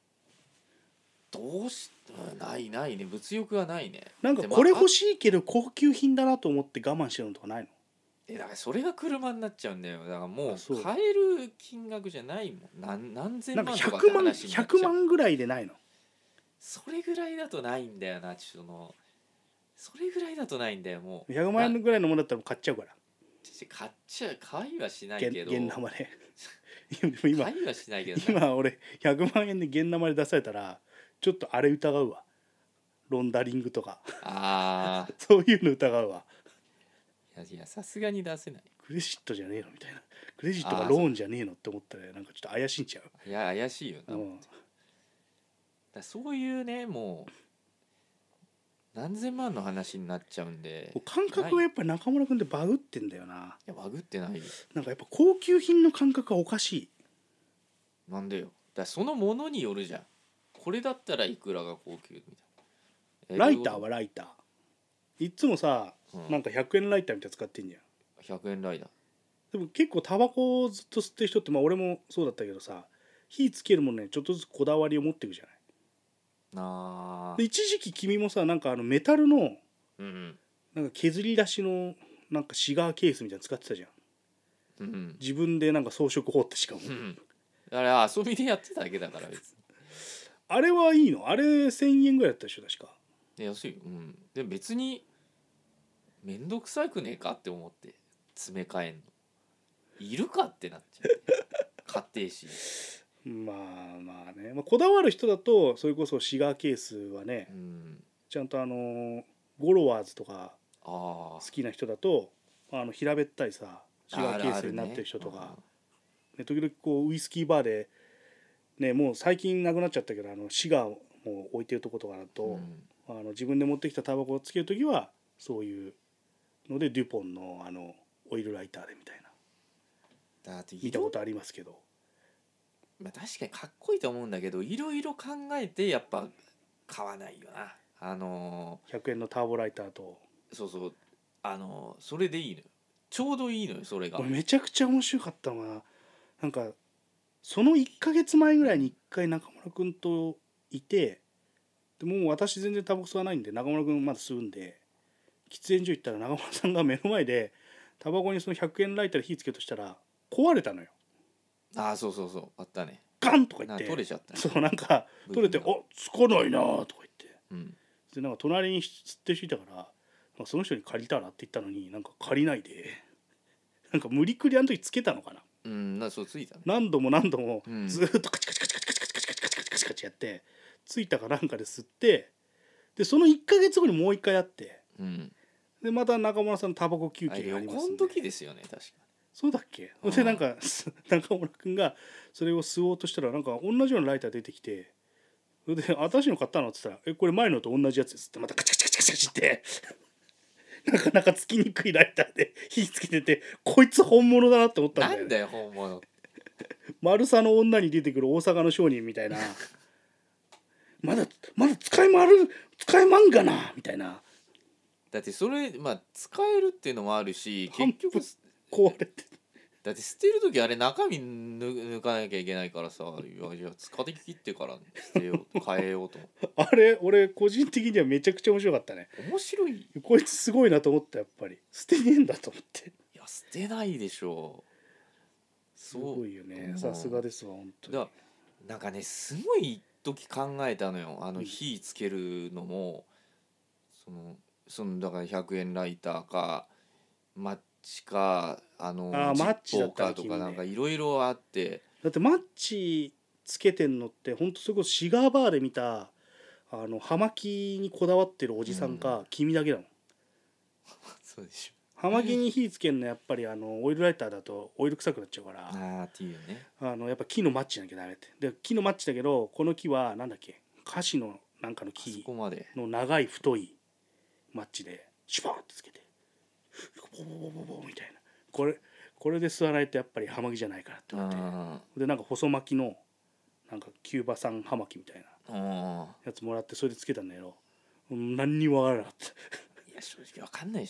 どうしないないね、物欲はないね。 なんかこれ欲しいけど高級品だなと思って我慢してるのとかないの？ えだからそれが車になっちゃうんだよ。だからもうあそう買える金額じゃないもん。何何千なんか万とかっ 100 て万話になっちゃう。 ひゃくまんぐらいでないの？ それぐらいだとないんだよな。ちょっとのそれぐらいだとないんだよ。もうひゃくまん円ぐらいのものだったら買っちゃうから。 買っちゃう、買いはしないけど、 現生で今買いはしないけど今俺ひゃくまん円で現生で出されたらちょっとあれ疑うわ。ロンダリングとかああそういうの疑うわ。 いやいやさすがに出せない。 クレジットじゃねえのみたいな、クレジットがローンじゃねえのって思ったらなんかちょっと怪しんじゃう。 いや怪しいよな、 ううん、だそういうねもう何千万の話になっちゃうんで、 感覚がやっぱり中村君ってバグってんだよな。 いやバグってないよ。 なんかやっぱ高級品の感覚がおかしい。 なんでよ。だそのものによるじゃん。これだったらいくらが高級みたいな。 ライターはライターいっつもさ、うん、なんかひゃくえんライターみたいな使ってんじゃん。 ひゃくえんライターでも結構タバコをずっと吸ってる人って、まあ俺もそうだったけどさ、火つけるものにちょっとずつこだわりを持っていくじゃない。 あで一時期君もさなんかあのメタルのうん、 なんか削り出しのなんかシガーケースみたいなの使ってたじゃん、 うん、 自分でなんか装飾彫ってしかも、うん、 あれ遊びでやってただけだから別にあれはいいの？あれせんえんぐらいだったでしょ確か。 安いよ、うん、でも別にめんどくさくねえかって思って詰め替えんのいるかってなっちゃう買ってえしまあまあね、まあ、こだわる人だとそれこそシガーケースはね、うん、ちゃんとあのゴロワーズとか好きな人だとあの平べったいさシガーケースになってる人とか、ね、時々こうウイスキーバーで、ね、もう最近なくなっちゃったけどあのシガーも置いてるとことかだと、うん、あの自分で持ってきたタバコをつける時はそういうのでデュポンのあのオイルライターでみたいなだ見たことありますけど。 まあ、確かにかっこいいと思うんだけどいろいろ考えてやっぱ買わないよな。あのー、ひゃくえんのターボライターとそうそうあのー、それでいいのよ。ちょうどいいのよそれが。 めちゃくちゃ面白かったのがなんかそのいっかげつまえぐらいにいっかい中村くんといて、でもう私全然タバコ吸わないんで中村くんまだ吸うんで喫煙所行ったら中村さんが目の前でタバコにそのひゃくえんライターで火つけようとしたら壊れたのよ。 ああそうそうそうあったね。 ガンとか言って取れちゃった、ね、 そうなんか取れて「あつかないな」とか言って、うん、でなんか隣に吸ってる人いたから、まあ、その人に借りたらって言ったのになんか借りないでなんか無理くりあの時つけたのかな。 うんなそうついた、ね、 何度も何度もずっとカチカチカチカチカチカチカチカチカチカチカチやってついたかなんかで吸ってでそのいっかげつごにもう一回やって、うん、でまた中村さんのタバコ休憩がありますんで。 旅行の時ですよね確か。 そうだっけ。でなんか中村くんがそれを吸おうとしたらなんか同じようなライター出てきて、それで「私の買ったの?」って言ったら「えこれ前のと同じやつです」ってまたカチカチカチカチカチってなかなかつきにくいライターで火つけててこいつ本物だなって思ったんだよ、ね。 なんだよ本物。 マルサの女に出てくる大阪の商人みたいなまだまだ使いまる使いまんがなみたいな。 だってそれまあ使えるっていうのもあるし結局壊れてだって捨てる時あれ中身抜かなきゃいけないからさ、いやじゃあ使い切ってから捨てよう変えようと思ってあれ俺個人的にはめちゃくちゃ面白かったね。 面白いこいつすごいなと思った。やっぱり捨てねえんだと思って。 いや捨てないでしょう。 すごいよね。さすがですわ本当に。 だなんかねすごい一時考えたのよ。あの火つけるのも、うん、そのそのだからひゃくえんライターかマッチかあのあジッポーかとかなんかいろいろあって、 だってマッチつけてんのってほんとそれこそシガーバーで見たあの葉巻にこだわってるおじさんか、うん、君だけだもんそうでしょ。 葉巻に火つけるのやっぱりあのオイルライターだとオイル臭くなっちゃうからあっていうね、 あのやっぱ木のマッチなきゃダメってで木のマッチだけどこの木はなんだっけカシのなんかの木の長い太いマッチでシュパーってつけてボボボボボみたいなこれこれで吸わないとやっぱり葉巻じゃないからって思ってでなんか細巻きのなんかキューバ産葉巻みたいなやつもらってそれでつけたんだけど何にもわからなかったいや正直わかんないでしょ。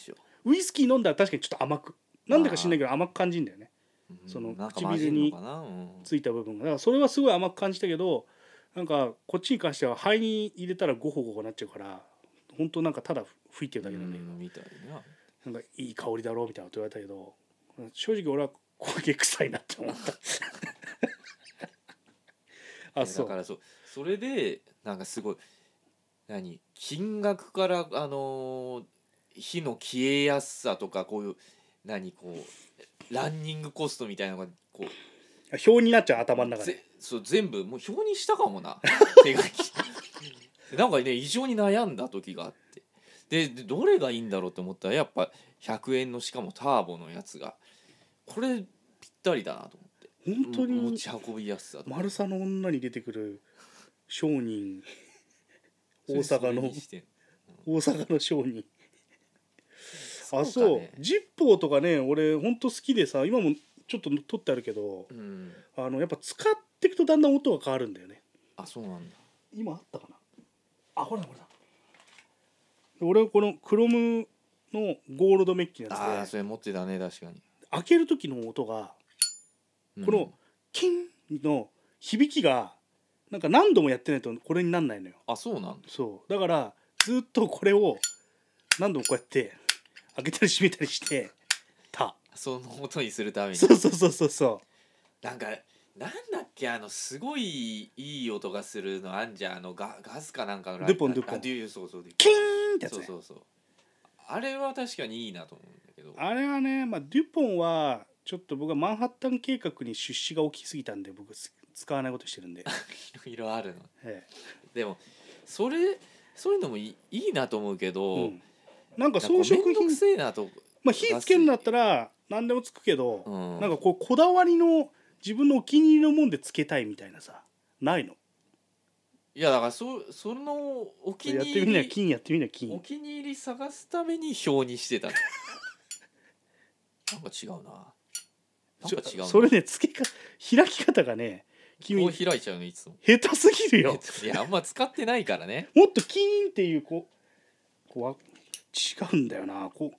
ウイスキー飲んだら確かにちょっと甘くなんでか知んないけど甘く感じるんだよね、 うんそのなんか唇に混じんのかな、うん、 ついた部分がだからそれはすごい甘く感じたけどなんかこっちに関しては肺に入れたらゴホゴホなっちゃうから本当なんかただ吹いてるだけなんだけど、 うんみたいななんかいい香りだろうみたいなこと言われたけど正直俺は焦げ臭いなって思ったあそうだからそうそれでなんかすごい何金額からあのー火の消えやすさとかこういう何こうランニングコストみたいなのがこう表になっちゃう頭の中でぜそう全部もう表にしたかもな手書きなんかね異常に悩んだ時があってででどれがいいんだろうと思ったらやっぱひゃくえんのしかもターボのやつがこれぴったりだなと思って本当に持ち運びやすさとかマルサの女に出てくる商人大阪それのにしてん大阪の商人あかそうねジッポーとかね俺ほんと好きでさ今もちょっと撮ってあるけどうんあのやっぱ使っていくとだんだん音が変わるんだよねあそうなんだ今あったかなあこれだこれだ俺はこのクロムのゴールドメッキのああやつでそれ持ってたね確かに、 開ける時の音がうんこのキンの響きがなんか何度もやってないとこれになんないのよあそうなんだそうだからずっとこれを何度もこうやって開けたり閉めたりしてたその音にするためにそうそうそうそうそうなんかなんだっけあのすごいいい音がするのあんじゃんあのガガスかなんかのラドゥポンドゥポンあデュそうそうキーンってやつねそうそうそうあれは確かにいいなと思うんだけどあれはね、まあ、デュポンはちょっと僕はマンハッタン計画に出資が大きすぎたんで僕使わないことしてるんで、 いろいろあるのえでもそれそういうのもいいいいなと思うけえど、 うん、なんかなんか装飾品めんどくせえなとまあ火つけるんだったら何でもつくけど、 うんなんかこうこだわりの自分のお気に入りのもんでつけたいみたいなさないのいやだからそそのお気やっに入りてみな金やってみな金お気に入り探すために表にしてたのなんか違うななんか違うなそれねつけか開き方がね君こう開いちゃうのいつも下手すぎるよいやあんま使ってないからねもっとキーンっていうこうこうわ違うんだよなこう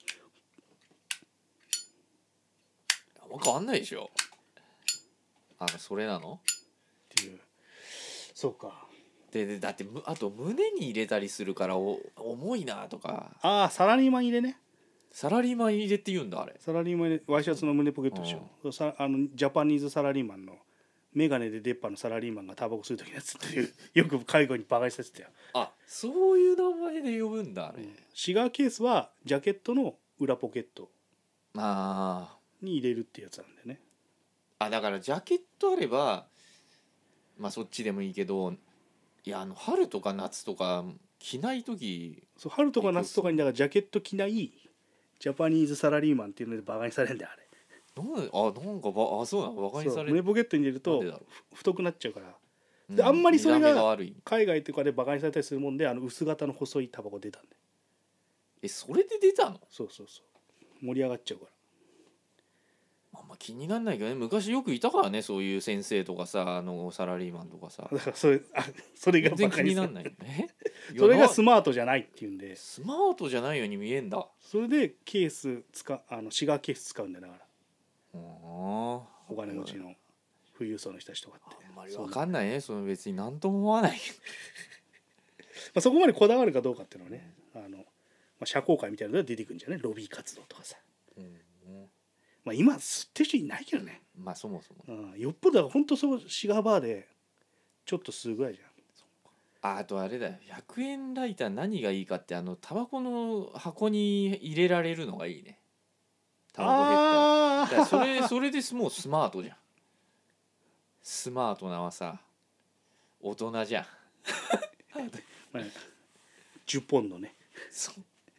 あんま変わんないでしょあのそれなのっていうそうかででだってむあと胸に入れたりするからお重いなとかああサラリーマン入れねサラリーマン入れって言うんだあれサラリーマン入れワイシャツの胸ポケットでしょ、さあのジャパニーズサラリーマンのメガネで出っ歯のサラリーマンがタバコ吸う時のやつっていうよく海外にバカにさせてたよ、 あそういう名前で呼ぶんだあれ、 うんシガーケースはジャケットの裏ポケットあに入れるってやつなんだよねーあだからジャケットあればまあそっちでもいいけどいやあの春とか夏とか着ない時そう春とか夏とかにだからジャケット着ないジャパニーズサラリーマンっていうのでバカにされるんだよあれなんであなんかばあそうなのバカにさそうれる胸ポケットに入れるとなんでだろふ太くなっちゃうからうであんまりそれが見た目悪い海外とかでバカにされたりするもんであの薄型の細いタバコ出たんでえそれで出たのそうそうそう盛り上がっちゃうからあんま気になんないけどね昔よくいたからねそういう先生とかさあのサラリーマンとかさだからそれあそれが全然気バカにされになんないよねそれがススマートじゃないっていうんでスマートじゃないように見えんだそれでケース使あのシガーケース使うんだよだからあお金持ちの富裕層の人たちとかってあんまりわかんないねその別に何とも思わないまあ、そこまでこだわるかどうかっていうのはねあの、まあ、社交界みたいなのが出てくるんじゃないロビー活動とかさ、 うんまあ、今吸ってる人いないけどね、 まあそもそもうん、よっぽどだから本当そうシガーバーでちょっと吸うぐらいじゃんああとあれだよひゃくえんライター何がいいかってあのタバコの箱に入れられるのがいいねタバコ減あったらだからそれそれでもうスマートじゃんスマートなはさ大人じゃんまあ、じゅっポンドねそう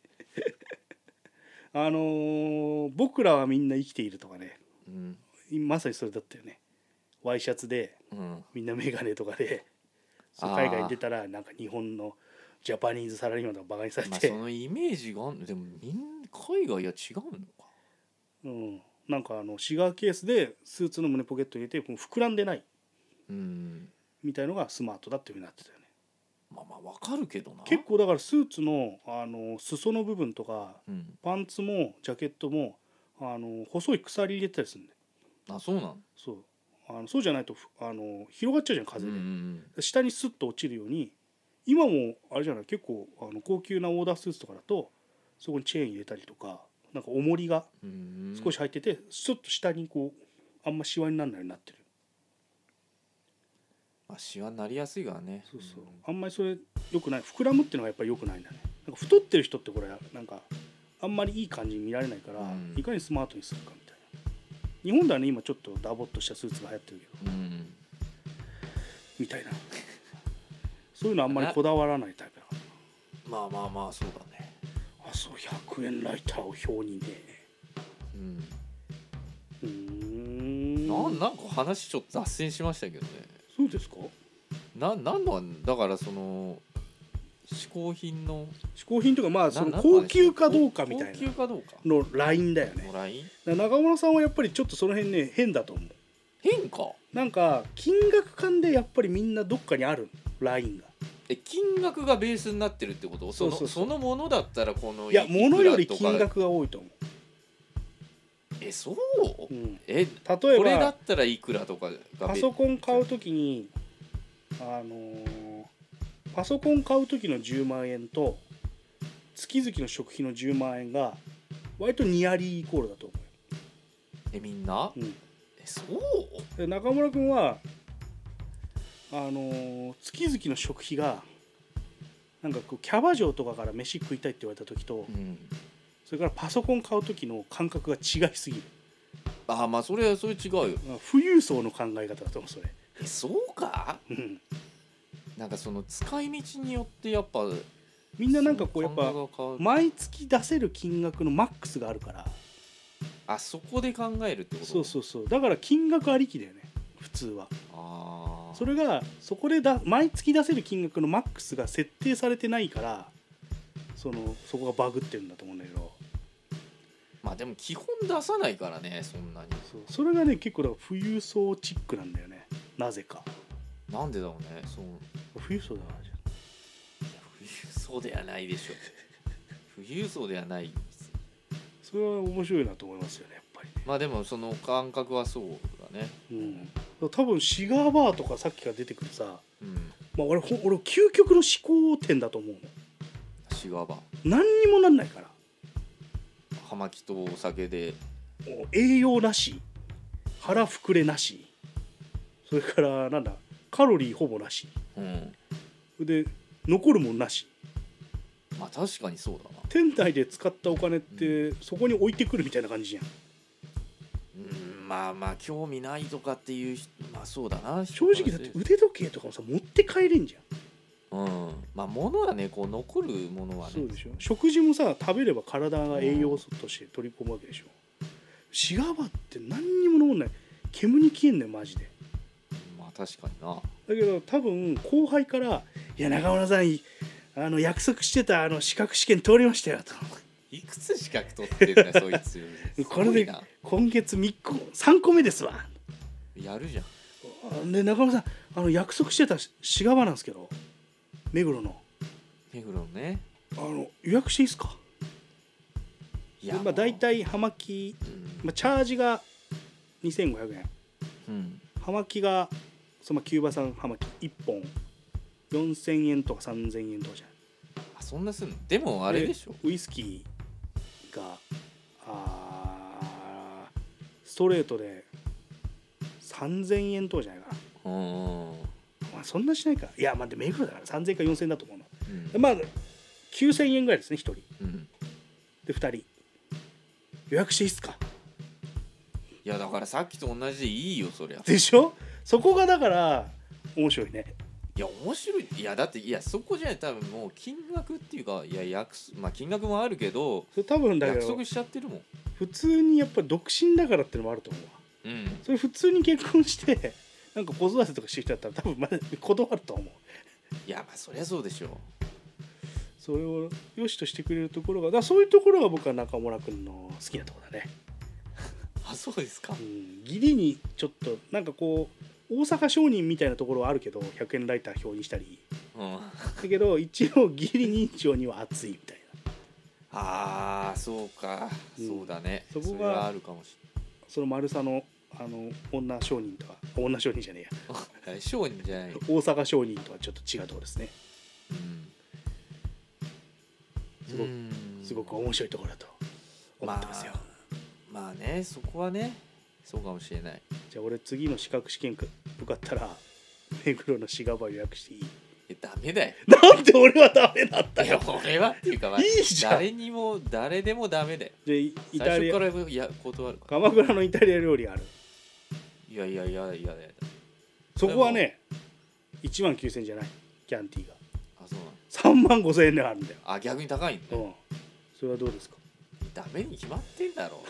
あのー僕らはみんな生きているとかねうんまさにそれだったよねワイシャツでうんみんなメガネとかでそうあー海外に出たらなんか日本のジャパニーズサラリーマンとかバカにされまあて、 そのイメージがあんでもみん海外は違うのかうん、なんかあのシガーケースでスーツの胸ポケットに入れてもう膨らんでないうんみたいのがスマートだっていうふうになってたよねまあまあわかるけどな。 結構だからスーツのあの裾の部分とかうんパンツもジャケットもあの細い鎖入れてたりするんだよ。 あそうなんそうあのそうじゃないとふあの広がっちゃうじゃん風で、 うんうん下にスッと落ちるように今もあれじゃない結構あの高級なオーダースーツとかだとそこにチェーン入れたりとかなんか重りがうんうん少し入っててちょっと下にこうあんまシワにならないようになってる。 まあシワになりやすいからね。 そうそうあんまりそれ良くない膨らむっていうのがやっぱり良くないんだね。なんか太ってる人ってこれなんかあんまりいい感じに見られないから、 うんいかにスマートにするかみたいな。日本ではね今ちょっとダボっとしたスーツが流行ってるけどうんみたいなそういうのあんまりこだわらないタイプだからまあまあまあそうだね。 あそうひゃくえんライターを表にねうんうーんなんなんか話ちょっと脱線しましたけどね。 そうですか。 ななんのだからその嗜好品の嗜好品とかまあそのな高級かどうかみたい高級なかどうかのラインだよね。 のラインだから中村さんはやっぱりちょっとその辺ね変だと思う。 変か。 なんか金額感でやっぱりみんなどっかにあるラインが。 え金額がベースになってるってこと？そのそうそうそうそのものだったらこのいやくら物よりとか金額が多いと思えそう、 う。うん、例ええこれだばったらいくらとかがパソコン買うときにあのーパソコン買う時のじゅうまんえんと月々の食費のじゅうまんえんが割とニアリーイコールだと思えみんなうよ。うんえそうで中村君はあのー月々の食費がなんかこうキャバ嬢とかから飯食いたいって言われた時とうんそれからパソコン買う時の感覚が違いすぎる。 ああまあそれはそれ違うよ。 まあ富裕層の考え方だと思うそれ。 えそうか。 うんなんかその使い道によってやっぱみんななんかこうやっぱその考えが変わる毎月出せる金額のマックスがあるからあそこで考えるってこと？ そうそうそうだから金額ありきだよね普通は。 ああそれがそこでだ毎月出せる金額のマックスが設定されてないからそのそこがバグってるんだと思うんだけどまあでも基本出さないからねそんなに。 そうそれがね結構だから富裕層チックなんだよねなぜか。 なんでだろうね。そう富裕層だからじゃん。 いや富裕層ではないでしょ。富裕層ではない。 それは面白いなと思いますよねやっぱりね。 まあでもその感覚はそうだね。 うん、多分シガーバーとかさっきから出てくるさ、 うん。 まあ、俺ほ俺究極の思考点だと思うの。 シガバ何にもなんないから葉巻とお酒でもう栄養なし腹膨れなしそれからなんだカロリーほぼなしうんで残るもんなしまあ確かにそうだな。 店内で使ったお金ってそこに置いてくるみたいな感じじゃん。 うんまあまあ興味ないとかっていう人まあそうだな。 正直だって腕時計とかもさ持って帰れんじゃん。 うんまあ物はねこう残るものはね。 そうでしょ。食事もさ食べれば体が栄養素として取り込むわけでしょ。シガーバーって何にも残んない煙に消えんねんマジで。 まあ確かにな。 だけど多分後輩から「いや中村さんあの約束してたあの資格試験通りましたよ」といくつ資格取ってるんだよそいつ。 これですごいな今月みっこさんこめですわ。 やるじゃん。 で中村さんあの約束してたシガバなんですけど目黒の目黒のね。 あの予約していいですか。 いでまあ大体葉巻、まあ、チャージがにせんごひゃくえんうん葉巻がそのキューバ産葉巻いっぽんよんせんえんとかさんぜんえんとかじゃない。 あそんなすんの。でもあれでしょ。 ウイスキーがあーストレートでさんぜんえんとかじゃないかな。 うんまあそんなしないか。いやまあで目黒だからさんぜんえんかよんせんえんだと思うの。 うんまあきゅうせんえんぐらいですねひとりうんでふたり予約していいっすか。 いやだからさっきと同じでいいよそりゃ。 でしょ。そこがだから面白いね。 いや面白い。いやだっていやそこじゃない多分もう金額っていうかいや約束まあ金額もあるけどそれ多分だけど約束しちゃってるもん。 普通にやっぱ独身だからってのもあると思うわ。 うんそれ普通に結婚してなんか子育てとかしてる人だったら多分まだ断ると思う。 いやまあそりゃそうでしょう。 それを良しとしてくれるところがだからそういうところが僕は中村君の好きなところだね。 あそうですか。 うん義理にちょっとなんかこう大阪商人みたいなところはあるけどひゃくえんライター表にしたりうんだけど一応義理認証には熱いみたいな。 ああそうか、 うん、 そうだね。 そこがそれはあるかもしれない。 その丸さのあの女商人とは女商人じゃねえや商人じゃない大阪商人とはちょっと違うところですね。 うんすごくすごく面白いところだと思ってますよ。 まあ、まあねそこはねそうかもしれない。 じゃあ俺次の資格試験受かったら目黒のシガバ予約していい？ えダメだよ。 なんで俺はダメだったいやよ。 俺はっていうか、まあ、 いいじゃん。 誰にも誰でもダメだよ。 でイタリア最初からいや断るから。 鎌倉のイタリア料理ある。 いやいやいやいやいや。 そこはねいちまんきゅうせんえんじゃないキャンティーが。 あそうなの。 さんまんごせんえんであるんだよ。 あ逆に高いんだ。 うん。それはどうですか？ ダメに決まってんだろ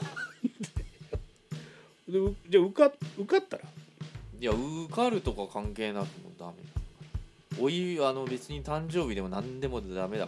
でじゃあ受か受かったらいや受かるとか関係なくもダメだからおいあの別に誕生日でも何でもダメだ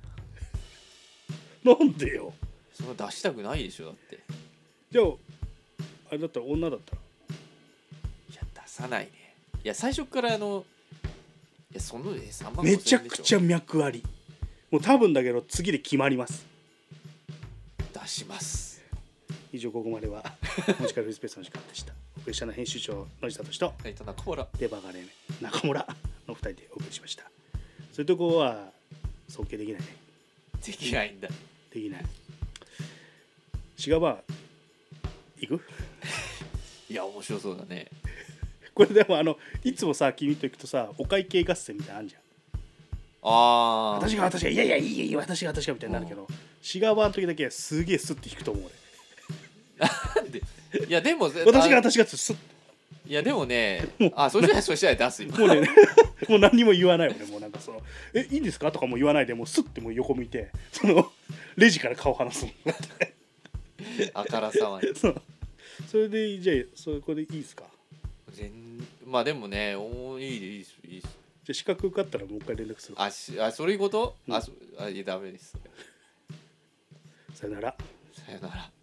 からなんでよ。 そんな出したくないでしょだってじゃああれだったら女だったらいや出さないねいや最初からあのいやそのさんまんめちゃくちゃ脈ありもう多分だけど次で決まります。 出します以上ここまではモジカルフリースペースの時間でした。お送りしたのは編集長野地聡とはいと中村デバガレ中村のふたりでお送りしました。そういうとこは尊敬できないね。 できないんだできない。シガバー行くいや面白そうだねこれでもあのいつもさ君と行くとさお会計合戦みたいなのあるじゃん。 ああ私が私がいやいやいいいい私が私がみたいになるけどシガバーの時だけすげえスッて引くと思う俺。 なんでいやでも私が私がスッいやでもねあそしたらそしたら出すよもうねもう何にも言わないよね。もうなんかそのえいいんですかとかも言わないでもうスッてもう横向いてそのレジから顔離すもんあからさまにそうそれでじゃあそこでいいですか。 全まあでもねおいいでいいですいいですじゃあ資格受かったらもう一回連絡する。 あしあそういうこと、 うん、 あそあいやダメですさよなら。 さよなら。